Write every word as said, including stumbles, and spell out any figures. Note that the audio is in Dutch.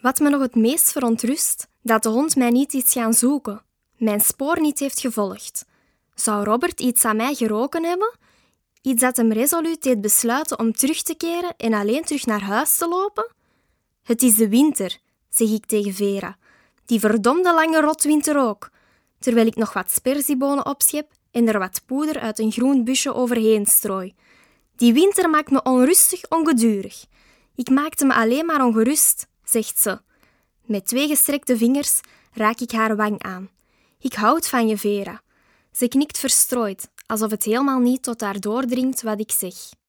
Wat me nog het meest verontrust, dat de hond mij niet is gaan zoeken, mijn spoor niet heeft gevolgd. Zou Robert iets aan mij geroken hebben? Iets dat hem resoluut deed besluiten om terug te keren en alleen terug naar huis te lopen? Het is de winter, zeg ik tegen Vera. Die verdomde lange rotwinter ook. Terwijl ik nog wat sperziebonen opschep en er wat poeder uit een groen busje overheen strooi. Die winter maakt me onrustig, ongedurig. Ik maakte me alleen maar ongerust, zegt ze. Met twee gestrekte vingers raak ik haar wang aan. Ik houd van je, Vera. Ze knikt verstrooid, alsof het helemaal niet tot haar doordringt wat ik zeg.